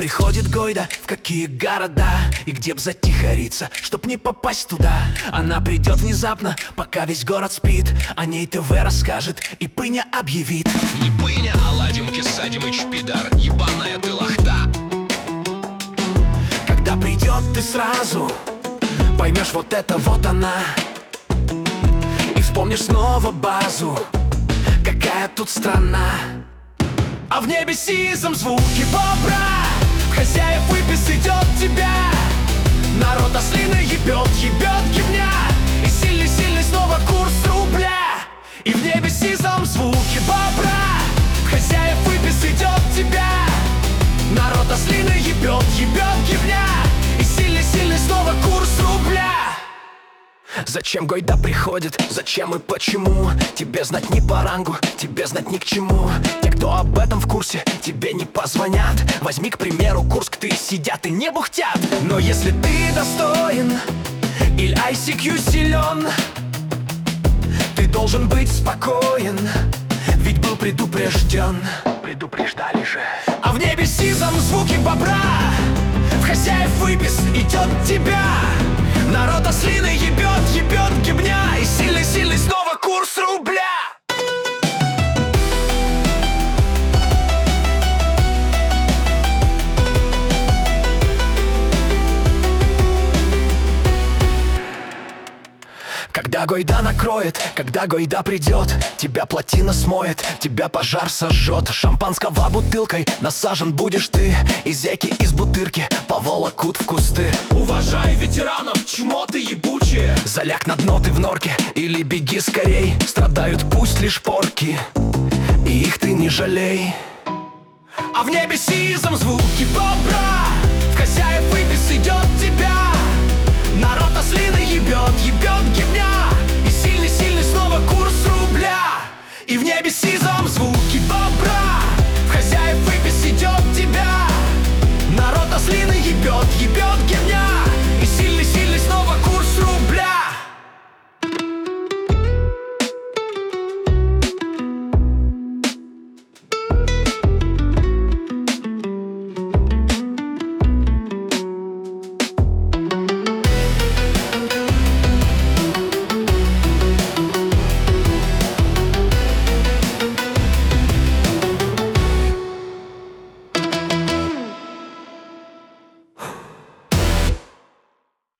приходит Гойда, в какие города и где б затихариться, чтоб не попасть туда. Она придет внезапно, пока весь город спит. О ней ТВ расскажет и Пыня объявит: не Пыня, а Ладим Кесадимыч пидар, ебаная ты лохта. Когда придет, ты сразу поймешь, вот это вот она. И вспомнишь снова базу, какая тут страна. А в небе сизом звуки бобра, хозяев выпис идет тебя. Народ ослиный ебет гибня, и сильный снова курс рубля. И в небе сизом звуки бобра, хозяев выпис идет тебя. Народ ослиный ебет гибня, и сильный снова курс рубля. Зачем Гойда приходит, зачем и почему? Тебе знать не по рангу, тебе знать ни к чему. Те, кто об этом в курсе, тебе не позвонят. Возьми, к примеру, Курск, ты сидят и не бухтят. Но если ты достоин или ICQ силен, ты должен быть спокоен, ведь был предупрежден. Предупреждали же. А в небе сизом звуки бобра, в хозяев выпис идет тебя. Народ ослиный ебет гибня, и сильный снова курс рубля. Когда Гойда накроет, когда Гойда придет, тебя плотина смоет, тебя пожар сожжет. Шампанского бутылкой насажен будешь ты, и зэки из бутырки поволокут в кусты. Уважай ветеранов, чмо ты ебучие. Заляг на дно ты в норке или беги скорей. Страдают пусть лишь порки, и их ты не жалей. А в небе сизом звуки бобра, в хозяев выпис идет